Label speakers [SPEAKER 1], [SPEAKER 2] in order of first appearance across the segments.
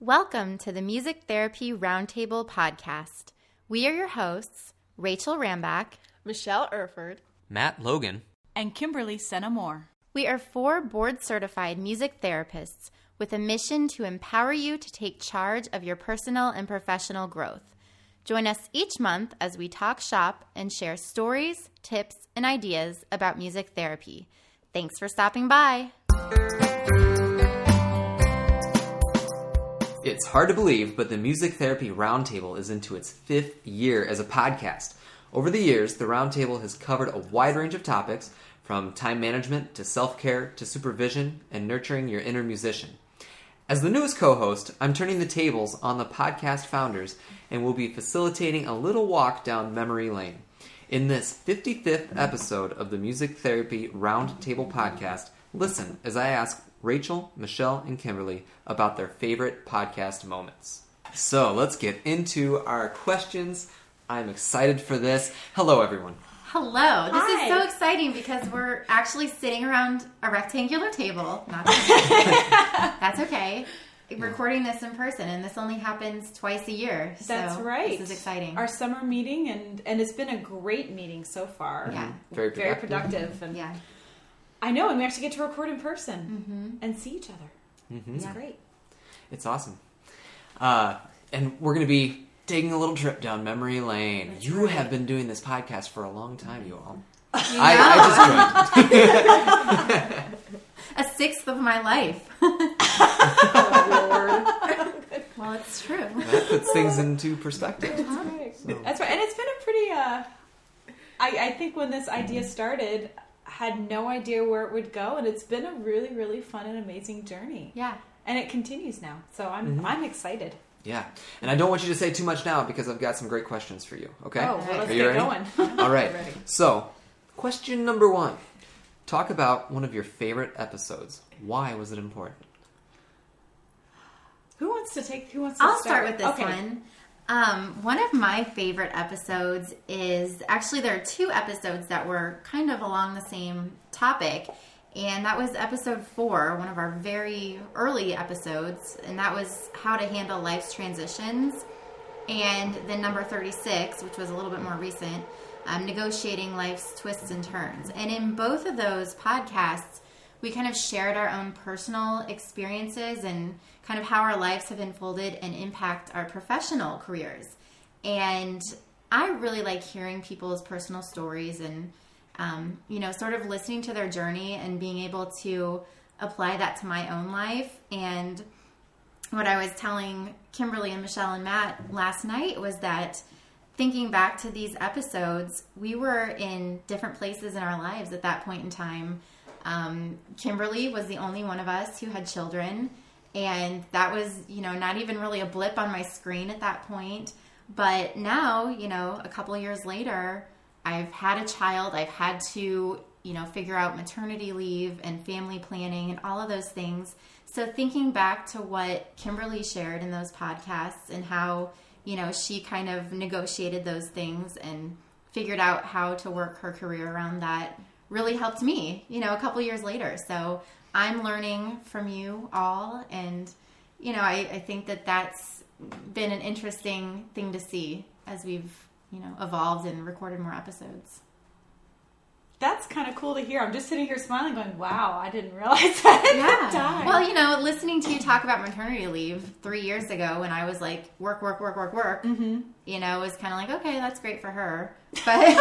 [SPEAKER 1] Welcome to the Music Therapy Roundtable podcast. We are your hosts, Rachel Rambach,
[SPEAKER 2] Michelle Erford,
[SPEAKER 3] Matt Logan,
[SPEAKER 4] and Kimberly Senamore.
[SPEAKER 1] We are 4 board-certified music therapists with a mission to empower you to take charge of your personal and professional growth. Join us each month as we talk shop and share stories, tips, and ideas about music therapy. Thanks for stopping by.
[SPEAKER 3] It's hard to believe, but the Music Therapy Roundtable is into its 5th year as a podcast. Over the years, the Roundtable has covered a wide range of topics, from time management to self-care to supervision and nurturing your inner musician. As the newest co-host, I'm turning the tables on the podcast founders and will be facilitating a little walk down memory lane. In this 55th episode of the Music Therapy Roundtable podcast, listen as I ask Rachel, Michelle, and Kimberly about their favorite podcast moments. So let's get into our questions. I'm excited for this. Hello, everyone.
[SPEAKER 1] Hello. This
[SPEAKER 2] Hi.
[SPEAKER 1] is so exciting because we're actually sitting around a rectangular table. Not that that's okay. Recording this in person, and this only happens twice a year.
[SPEAKER 4] That's right.
[SPEAKER 1] This is exciting.
[SPEAKER 4] Our summer meeting, and it's been a great meeting so far.
[SPEAKER 1] Yeah.
[SPEAKER 3] Very
[SPEAKER 4] Very
[SPEAKER 3] productive.
[SPEAKER 4] productive. And
[SPEAKER 1] Yeah.
[SPEAKER 4] I know, and we actually get to record in person and see each other. It's great.
[SPEAKER 3] It's awesome. And we're going to be taking a little trip down memory lane.
[SPEAKER 4] That's
[SPEAKER 3] You
[SPEAKER 4] right.
[SPEAKER 3] have been doing this podcast for a long time, you all.
[SPEAKER 1] You
[SPEAKER 3] I just joined.
[SPEAKER 1] a sixth of my life.
[SPEAKER 4] Oh, Lord.
[SPEAKER 1] Well, it's true.
[SPEAKER 3] That puts things into perspective.
[SPEAKER 4] That's right. And it's been a pretty, I think when this idea started, I had no idea where it would go, and it's been a really, really fun and amazing journey.
[SPEAKER 1] Yeah.
[SPEAKER 4] And it continues now, so I'm excited.
[SPEAKER 3] Yeah. And I don't want you to say too much now because I've got some great questions for you. Okay?
[SPEAKER 4] Oh, well, let's
[SPEAKER 3] Are you
[SPEAKER 4] get
[SPEAKER 3] ready?
[SPEAKER 4] going.
[SPEAKER 3] All right.
[SPEAKER 4] Ready.
[SPEAKER 3] So, question number 1. Talk about one of your favorite episodes. Why was it important?
[SPEAKER 4] Who wants to
[SPEAKER 1] I'll start with this
[SPEAKER 4] Okay.
[SPEAKER 1] one. One of my favorite episodes is actually there are 2 episodes that were kind of along the same topic, and that was episode 4, one of our very early episodes, and that was how to handle life's transitions, and then number 36, which was a little bit more recent, negotiating life's twists and turns. And in both of those podcasts, we kind of shared our own personal experiences and kind of how our lives have unfolded and impact our professional careers. And I really like hearing people's personal stories and, sort of listening to their journey and being able to apply that to my own life. And what I was telling Kimberly and Michelle and Matt last night was that thinking back to these episodes, we were in different places in our lives at that point in time. Kimberly was the only one of us who had children, and that was, not even really a blip on my screen at that point. But now, a couple of years later, I've had a child. I've had to, figure out maternity leave and family planning and all of those things. So thinking back to what Kimberly shared in those podcasts and how, she kind of negotiated those things and figured out how to work her career around that really helped me, a couple years later. So I'm learning from you all. And, I think that that's been an interesting thing to see as we've, evolved and recorded more episodes.
[SPEAKER 4] That's kind of cool to hear. I'm just sitting here smiling going, wow, I didn't realize that at the time.
[SPEAKER 1] Well, listening to you talk about maternity leave 3 years ago when I was like, work,
[SPEAKER 4] Mm-hmm.
[SPEAKER 1] it was kind of like, okay, that's great for her. But,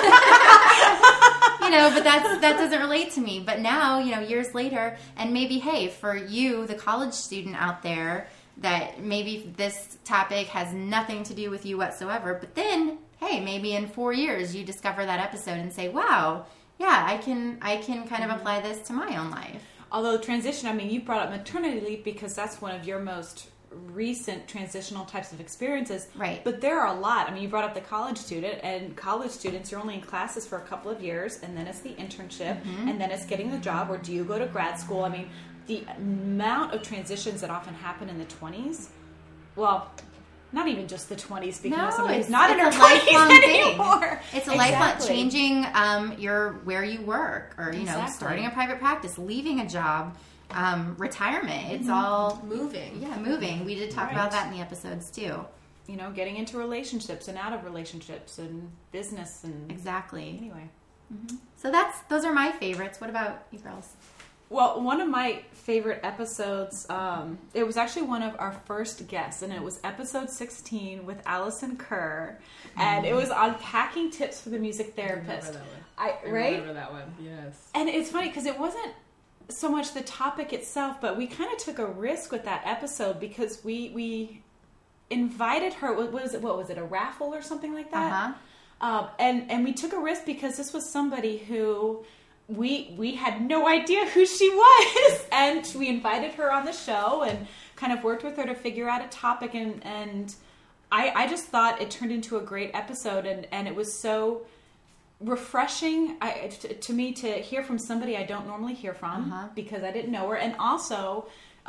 [SPEAKER 1] but that doesn't relate to me. But now, years later, and maybe, hey, for you, the college student out there, that maybe this topic has nothing to do with you whatsoever. But then, hey, maybe in 4 years, you discover that episode and say, wow, yeah, I can kind of apply this to my own life.
[SPEAKER 4] Although transition, you brought up maternity leave because that's one of your most recent transitional types of experiences.
[SPEAKER 1] Right.
[SPEAKER 4] But there are a lot. You brought up the college student, and college students, you're only in classes for a couple of years, and then it's the internship, and then it's getting the job, or do you go to grad school? The amount of transitions that often happen in the 20s, well, not even just the 20s, speaking of somebody who's not in her 20s anymore.
[SPEAKER 1] It's a lifelong changing where you work, or,
[SPEAKER 4] Exactly.
[SPEAKER 1] starting a private practice, leaving a job. retirement. It's all
[SPEAKER 2] moving.
[SPEAKER 1] Yeah, moving. We did talk about that in the episodes too.
[SPEAKER 4] You know, getting into relationships and out of relationships and business and
[SPEAKER 1] exactly.
[SPEAKER 4] Anyway,
[SPEAKER 1] so those are my favorites. What about you girls?
[SPEAKER 4] Well, one of my favorite episodes, it was actually one of our first guests, and it was episode 16 with Allison Kerr, and it was unpacking tips for the music therapist.
[SPEAKER 2] I remember that one. Yes.
[SPEAKER 4] And it's funny because it wasn't so much the topic itself, but we kind of took a risk with that episode because we invited her. What was it? A raffle or something like that? And we took a risk because this was somebody who we had no idea who she was, and we invited her on the show and kind of worked with her to figure out a topic, and I just thought it turned into a great episode, and it was so refreshing to me to hear from somebody I don't normally hear from because I didn't know her, and also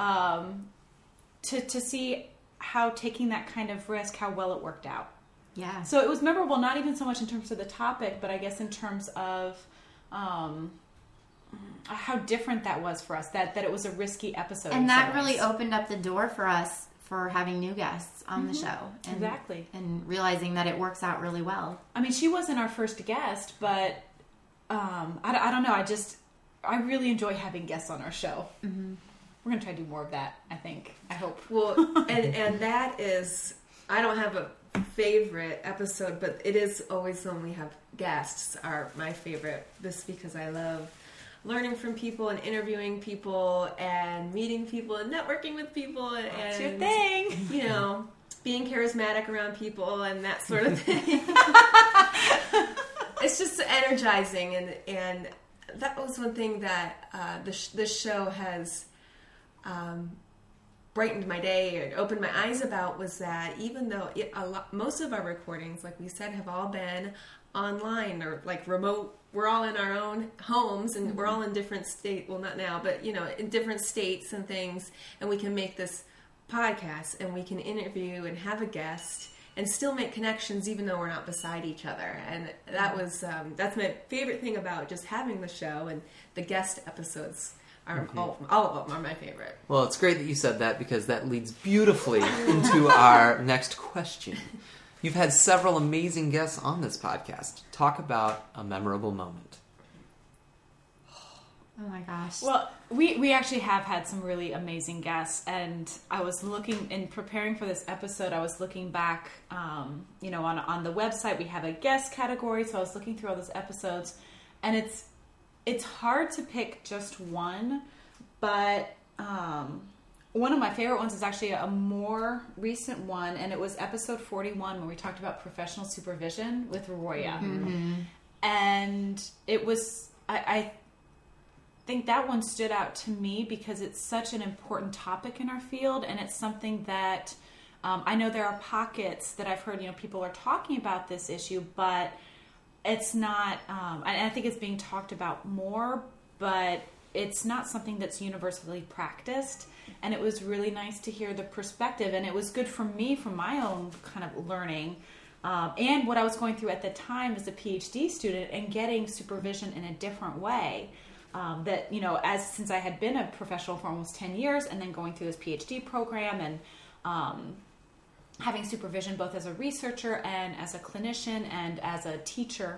[SPEAKER 4] to see how taking that kind of risk, how well it worked out.
[SPEAKER 1] Yeah.
[SPEAKER 4] So it was memorable, not even so much in terms of the topic, but I guess in terms of how different that was for us, that it was a risky episode.
[SPEAKER 1] And that really opened up the door for us for having new guests on the show. And,
[SPEAKER 4] exactly.
[SPEAKER 1] And realizing that it works out really well.
[SPEAKER 4] I mean, she wasn't our first guest, but I don't know. I really enjoy having guests on our show. Mm-hmm. We're going to try to do more of that, I think. I hope.
[SPEAKER 2] Well, and that is, I don't have a favorite episode, but it is always when we have guests are my favorite, just because I love learning from people and interviewing people and meeting people and networking with people and
[SPEAKER 4] that's your thing.
[SPEAKER 2] You know, being charismatic around people and that sort of thing. It's just energizing, and that was one thing that this show has brightened my day or opened my eyes about, was that even though most of our recordings, like we said, have all been online or like remote, we're all in our own homes and we're all in different states, well not now, but you know, in different states and things, and we can make this podcast and we can interview and have a guest and still make connections even though we're not beside each other. And that was that's my favorite thing about just having the show, and the guest episodes are all of them are my favorite.
[SPEAKER 3] Well, it's great that you said that, because that leads beautifully into our next question. You've had several amazing guests on this podcast. Talk about a memorable moment.
[SPEAKER 1] Oh my gosh.
[SPEAKER 4] Well, we actually have had some really amazing guests, and I was looking, in preparing for this episode, I was looking back, on the website, we have a guest category, so I was looking through all those episodes, and it's hard to pick just one, but one of my favorite ones is actually a more recent one, and it was episode 41 when we talked about professional supervision with Roya. Mm-hmm. And it was, I think that one stood out to me because it's such an important topic in our field, and it's something that I know there are pockets that I've heard, people are talking about this issue, but it's not, and I think it's being talked about more, but it's not something that's universally practiced. And it was really nice to hear the perspective, and it was good for me, from my own kind of learning, and what I was going through at the time as a PhD student, and getting supervision in a different way. That, since I had been a professional for almost 10 years, and then going through this PhD program, and having supervision both as a researcher and as a clinician and as a teacher,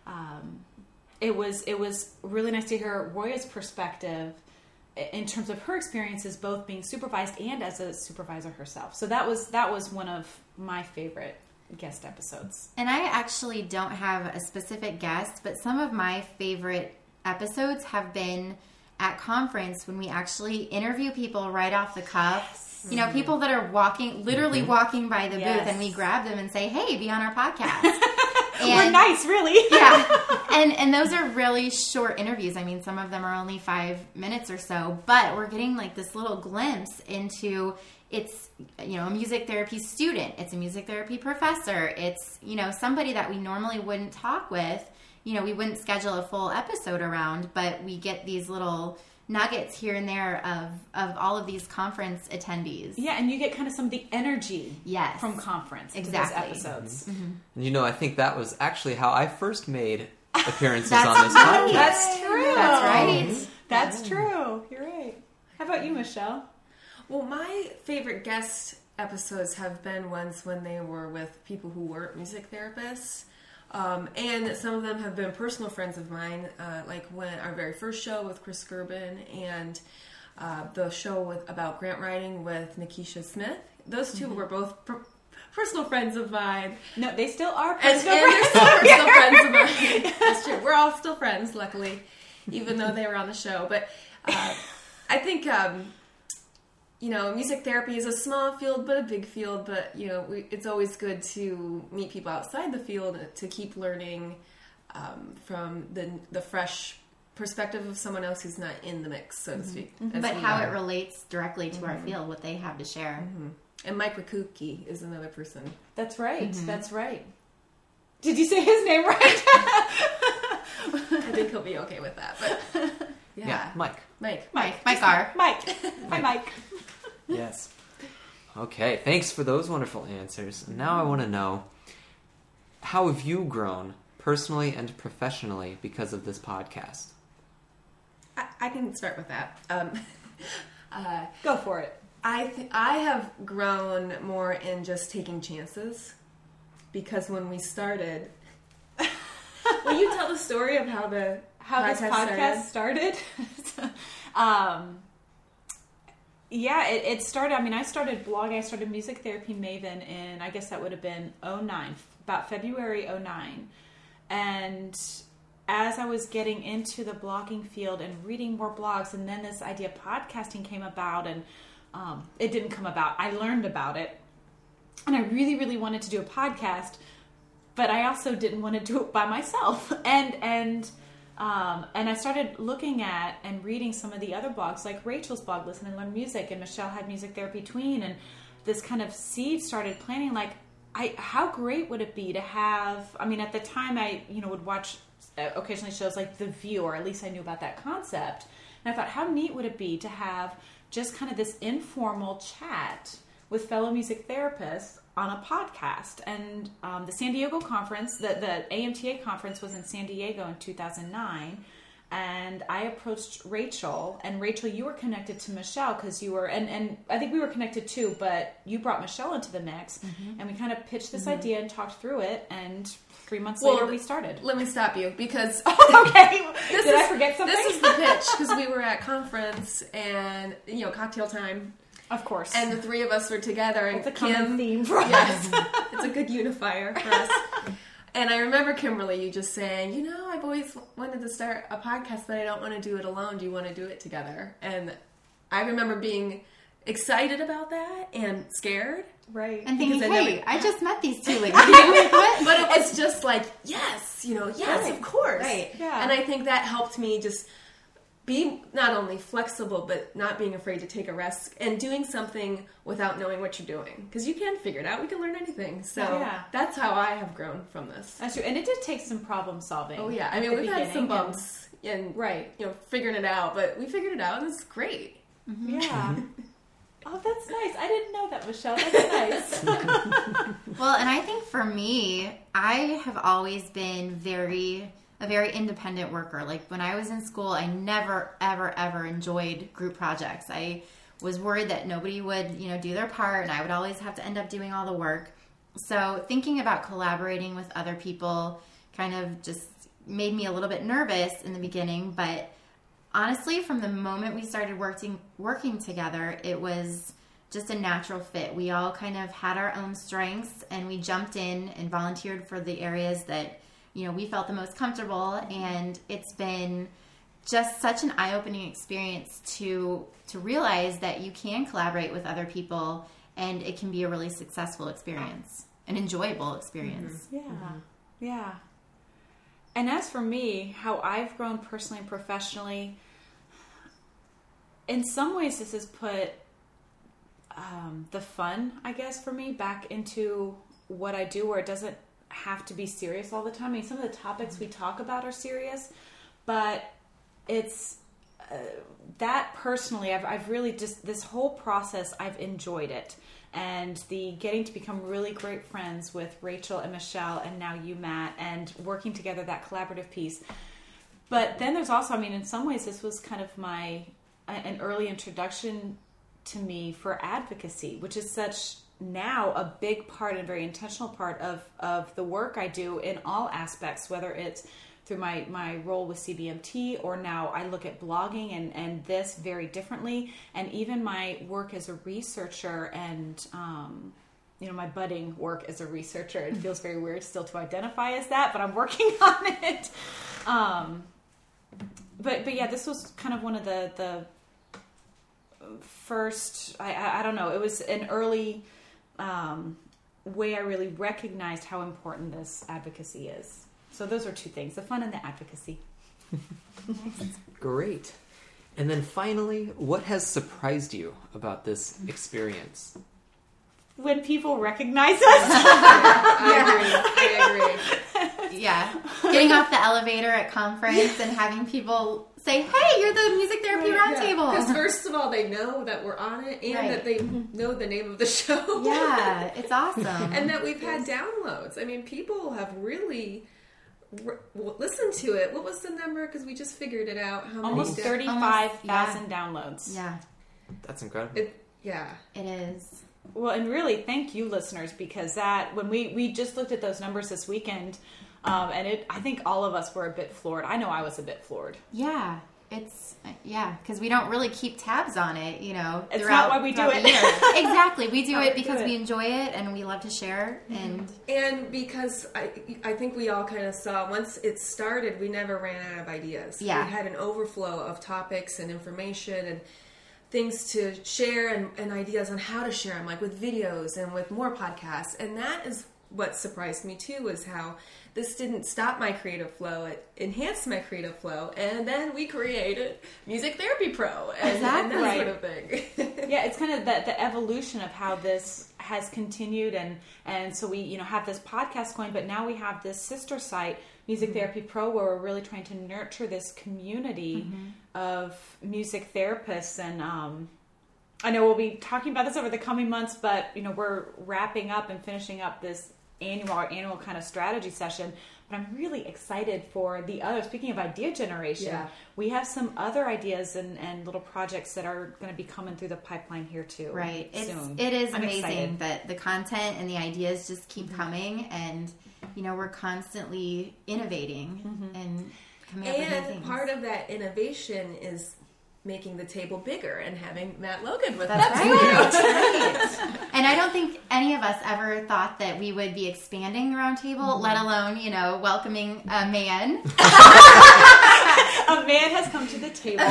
[SPEAKER 4] it was really nice to hear Roya's perspective in terms of her experiences, both being supervised and as a supervisor herself. So that was one of my favorite guest episodes.
[SPEAKER 1] And I actually don't have a specific guest, but some of my favorite episodes have been at conference when we actually interview people right off the cuff. Yes. People that are literally walking by the booth, and we grab them and say, hey, be on our podcast.
[SPEAKER 4] We're nice, really.
[SPEAKER 1] Yeah. And those are really short interviews. I mean, some of them are only 5 minutes or so, but we're getting like this little glimpse into, it's, a music therapy student. It's a music therapy professor. It's, somebody that we normally wouldn't talk with. We wouldn't schedule a full episode around, but we get these little nuggets here and there of all of these conference attendees.
[SPEAKER 4] Yeah, and you get kind of some of the energy from conference
[SPEAKER 1] exactly.
[SPEAKER 4] those episodes.
[SPEAKER 3] Mm-hmm. And I think that was actually how I first made appearances on this podcast.
[SPEAKER 4] That's true.
[SPEAKER 1] That's right.
[SPEAKER 4] That's true. You're right. How about you, Michelle?
[SPEAKER 2] Well, my favorite guest episodes have been ones when they were with people who weren't music therapists. And some of them have been personal friends of mine, like when our very first show with Chris Gerben and the show about grant writing with Nikisha Smith. Those two were both personal friends of mine.
[SPEAKER 4] No, they still are
[SPEAKER 2] And
[SPEAKER 4] personal
[SPEAKER 2] they're
[SPEAKER 4] friends.
[SPEAKER 2] still personal friends of mine. That's true. We're all still friends, luckily, even though they were on the show. But I think, music therapy is a small field, but a big field. But, it's always good to meet people outside the field to keep learning from the fresh perspective of someone else who's not in the mix, so to speak. as
[SPEAKER 1] But
[SPEAKER 2] we
[SPEAKER 1] how
[SPEAKER 2] are.
[SPEAKER 1] it relates directly to our field, what they have to share.
[SPEAKER 2] And Mike Rakuki is another person.
[SPEAKER 4] That's right. That's right. Did you say his name right?
[SPEAKER 2] I think he'll be okay with that. But
[SPEAKER 3] Yeah, Mike.
[SPEAKER 2] Mike.
[SPEAKER 1] Mike R.
[SPEAKER 4] Mike. Hi, Mike.
[SPEAKER 3] Yes. Okay, thanks for those wonderful answers. And now I want to know, how have you grown personally and professionally because of this podcast?
[SPEAKER 2] I can start with that.
[SPEAKER 4] Go for it.
[SPEAKER 2] I have grown more in just taking chances, because when we started, will you tell the story of how this
[SPEAKER 4] podcast started? It started, I started blogging, I started Music Therapy Maven in, I guess that would have been 2009, about February 2009. And as I was getting into the blogging field and reading more blogs, and then this idea of podcasting came about, and it didn't come about. I learned about it, and I really, really wanted to do a podcast, but I also didn't want to do it by myself. And I started looking at and reading some of the other blogs, like Rachel's blog, Listen and Learn Music, and Michelle had Music Therapy Tween, and this kind of seed started planting, like, how great would it be to have, at the time I, would watch occasionally shows like The View, or at least I knew about that concept. And I thought, how neat would it be to have just kind of this informal chat with fellow music therapists on a podcast. And the San Diego conference, the AMTA conference was in San Diego in 2009. And I approached Rachel, and Rachel, you were connected to Michelle because you were, and I think we were connected too, but you brought Michelle into the mix, and we kind of pitched this idea and talked through it, and 3 months later we started.
[SPEAKER 2] Let me stop you, because
[SPEAKER 4] okay, did I forget something?
[SPEAKER 2] This is the pitch, because we were at conference and cocktail time,
[SPEAKER 4] of course,
[SPEAKER 2] and the three of us were together, and
[SPEAKER 4] it's a common theme for us.
[SPEAKER 2] Yes, it's a good unifier for us. And I remember, Kimberly, you just saying, I've always wanted to start a podcast, but I don't want to do it alone. Do you want to do it together? And I remember being excited about that and scared.
[SPEAKER 4] Right.
[SPEAKER 1] And thinking,
[SPEAKER 2] Because
[SPEAKER 1] I just met these two ladies. What?
[SPEAKER 2] But it was just like, yes, yes,
[SPEAKER 1] Right.
[SPEAKER 2] of course.
[SPEAKER 1] Right.
[SPEAKER 4] Yeah.
[SPEAKER 2] And I think that helped me just be not only flexible, but not being afraid to take a risk and doing something without knowing what you're doing. Because you can figure it out. We can learn anything. So
[SPEAKER 4] Yeah.
[SPEAKER 2] that's how I have grown from this.
[SPEAKER 4] That's true. And it did take some problem solving.
[SPEAKER 2] Oh, yeah. I
[SPEAKER 4] at
[SPEAKER 2] mean,
[SPEAKER 4] the
[SPEAKER 2] we've had some
[SPEAKER 4] beginning,
[SPEAKER 2] bumps and,
[SPEAKER 4] Right.
[SPEAKER 2] figuring it out. But we figured it out, and it's great.
[SPEAKER 4] Yeah. Oh, that's nice. I didn't know that, Michelle. That's nice.
[SPEAKER 1] Well, and I think for me, I have always been a very independent worker. Like when I was in school, I never, ever, ever enjoyed group projects. I was worried that nobody would, do their part, and I would always have to end up doing all the work. So thinking about collaborating with other people kind of just made me a little bit nervous in the beginning, but honestly, from the moment we started working together, it was just a natural fit. We all kind of had our own strengths, and we jumped in and volunteered for the areas that, we felt the most comfortable. And it's been just such an eye-opening experience to realize that you can collaborate with other people, and it can be a really successful experience, an enjoyable experience.
[SPEAKER 4] Yeah. Yeah. And as for me, how I've grown personally and professionally, in some ways this has put the fun, I guess, for me back into what I do, where it doesn't have to be serious all the time. I mean, some of the topics we talk about are serious, but it's that personally, I've really just, this whole process, I've enjoyed it. And the getting to become really great friends with Rachel and Michelle, and now you, Matt, and working together, that collaborative piece. But then there's also, in some ways this was kind of my an early introduction to me for advocacy, which is such now a big part and very intentional part of the work I do in all aspects, whether it's through my role with CBMT, or now I look at blogging and this very differently, and even my work as a researcher and my budding work as a researcher. It feels very weird still to identify as that, but I'm working on it. But yeah, this was kind of one of the first, I don't know, it was an early way I really recognized how important this advocacy is. So those are two things, the fun and the advocacy.
[SPEAKER 3] Great. And then finally, what has surprised you about this experience?
[SPEAKER 4] When people recognize us.
[SPEAKER 2] I agree.
[SPEAKER 1] Yeah. Getting off the elevator at conference and having people say, hey, you're the Music Therapy Roundtable.
[SPEAKER 2] Because first of all, they know that we're on it, and that they know the name of the show.
[SPEAKER 1] Yeah, it's awesome.
[SPEAKER 2] And that we've had downloads. I mean, people have really listened to it. What was the number? Because we just figured it out. How
[SPEAKER 4] almost
[SPEAKER 2] many
[SPEAKER 4] 35,000 downloads.
[SPEAKER 1] Yeah.
[SPEAKER 3] That's incredible.
[SPEAKER 1] It is.
[SPEAKER 4] Well, and really, thank you, listeners, because when we just looked at those numbers this weekend, and I think all of us were a bit floored. I know I was a bit floored.
[SPEAKER 1] Yeah, because we don't really keep tabs on it,
[SPEAKER 4] It's not why we do it.
[SPEAKER 1] Exactly, we do it because we enjoy it and we love to share,
[SPEAKER 2] and because I think we all kind of saw once it started, we never ran out of ideas.
[SPEAKER 1] Yeah,
[SPEAKER 2] we had an overflow of topics and information and things to share and ideas on how to share them, like with videos and with more podcasts. And that is what surprised me too, is how this didn't stop my creative flow. It enhanced my creative flow. And then we created Music Therapy Pro and that sort of thing.
[SPEAKER 4] Yeah, it's kind of the evolution of how this has continued. And so we, have this podcast going, but now we have this sister site, Music Therapy Pro, where we're really trying to nurture this community of music therapists. And I know we'll be talking about this over the coming months, but we're wrapping up and finishing up this annual kind of strategy session. But I'm really excited for the other. Speaking of idea generation, we have some other ideas and little projects that are going to be coming through the pipipeline here too.
[SPEAKER 1] Right.
[SPEAKER 4] Soon.
[SPEAKER 1] It is
[SPEAKER 4] I'm
[SPEAKER 1] amazing
[SPEAKER 4] excited.
[SPEAKER 1] that the content and the ideas just keep coming, and we're constantly innovating and coming up with new things.
[SPEAKER 2] And part of that innovation is making the table bigger and having Matt Logan with us.
[SPEAKER 1] That's right. And I don't think any of us ever thought that we would be expanding the roundtable, let alone, welcoming a man.
[SPEAKER 4] A man has come to the table.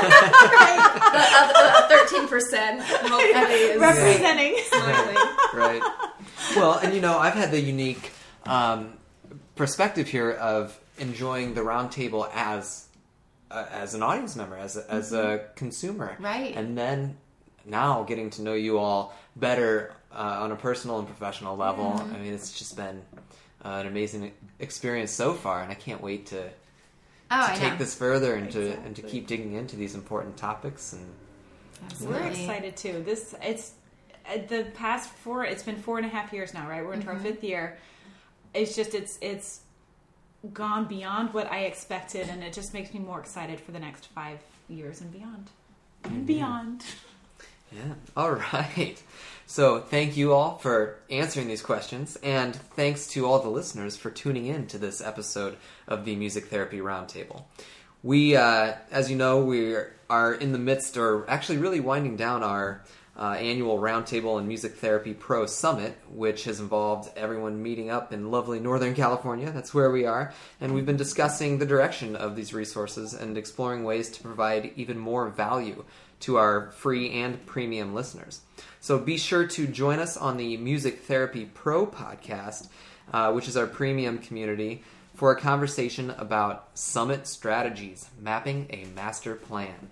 [SPEAKER 2] 13% hopefully is
[SPEAKER 4] representing.
[SPEAKER 2] Smiling.
[SPEAKER 3] Right. Well, and I've had the unique perspective here of enjoying the roundtable as an audience member, as a consumer,
[SPEAKER 1] right?
[SPEAKER 3] And then now getting to know you all better on a personal and professional level. I mean, it's just been an amazing experience so far, and I can't wait to take this further and to keep digging into these important topics. And
[SPEAKER 1] Absolutely.
[SPEAKER 4] We're excited too. It's the past it's been 4.5 years now, right? We're into our 5th year. It's just it's gone beyond what I expected, and it just makes me more excited for the next 5 years and beyond. And beyond.
[SPEAKER 3] Yeah. All right. So thank you all for answering these questions, and thanks to all the listeners for tuning in to this episode of the Music Therapy Roundtable. We, as you know, we are in the midst, or actually really winding down our annual Roundtable and Music Therapy Pro Summit, which has involved everyone meeting up in lovely Northern California. That's where we are. And we've been discussing the direction of these resources and exploring ways to provide even more value to our free and premium listeners. So be sure to join us on the Music Therapy Pro podcast, which is our premium community, for a conversation about summit strategies, mapping a master plan.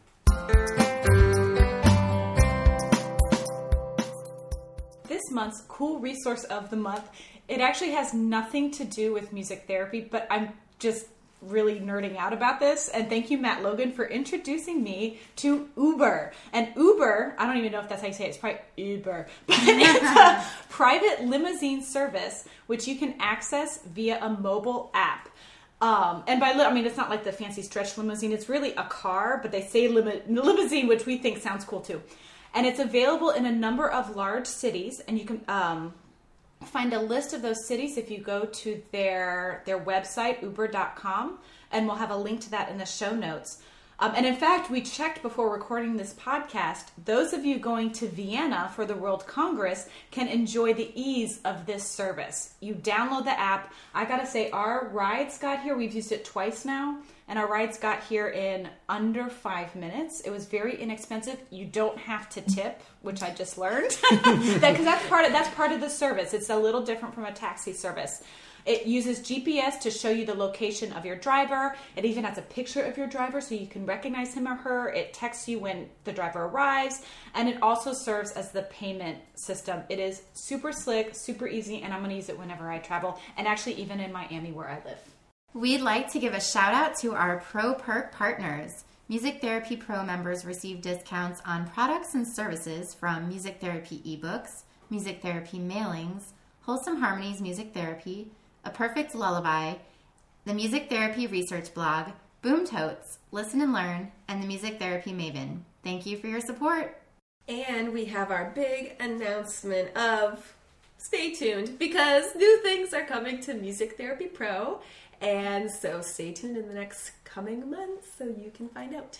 [SPEAKER 4] This month's cool resource of the month, it actually has nothing to do with music therapy, but I'm just really nerding out about this. And thank you, Matt Logan, for introducing me to Uber. And Uber, I don't even know if that's how you say it. It's probably Uber. But it's a private limousine service which you can access via a mobile app. And by I mean, it's not like the fancy stretch limousine. It's really a car, but they say limousine, which we think sounds cool too. And it's available in a number of large cities, and you can find a list of those cities if you go to their website, uber.com, and we'll have a link to that in the show notes. And in fact, we checked before recording this podcast. Those of you going to Vienna for the World Congress can enjoy the ease of this service. You download the app. I gotta say, our rides got here. We've used it twice now, and our rides got here in under 5 minutes. It was very inexpensive. You don't have to tip, which I just learned, because that's part of the service. It's a little different from a taxi service. It uses GPS to show you the location of your driver. It even has a picture of your driver so you can recognize him or her. It texts you when the driver arrives. And it also serves as the payment system. It is super slick, super easy, and I'm going to use it whenever I travel, and actually even in Miami where I live.
[SPEAKER 1] We'd like to give a shout out to our Pro Perk partners. Music Therapy Pro members receive discounts on products and services from Music Therapy ebooks, Music Therapy mailings, Wholesome Harmonies Music Therapy, A Perfect Lullaby, the Music Therapy Research Blog, Boom Totes, Listen and Learn, and the Music Therapy Maven. Thank you for your support.
[SPEAKER 2] And we have our big announcement of stay tuned, because new things are coming to Music Therapy Pro. And so stay tuned in the next coming months so you can find out.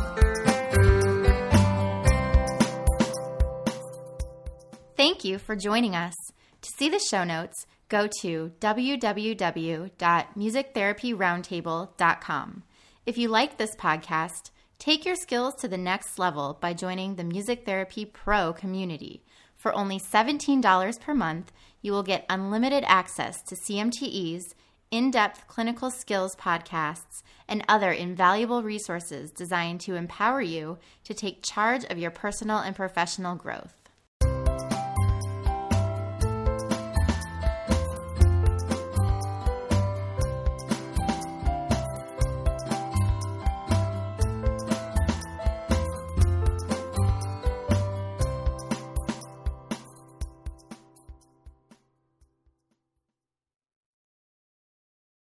[SPEAKER 1] Thank you for joining us. To see the show notes, go to www.musictherapyroundtable.com. If you like this podcast, take your skills to the next level by joining the Music Therapy Pro community. For only $17 per month, you will get unlimited access to CMTEs, in-depth clinical skills podcasts, and other invaluable resources designed to empower you to take charge of your personal and professional growth.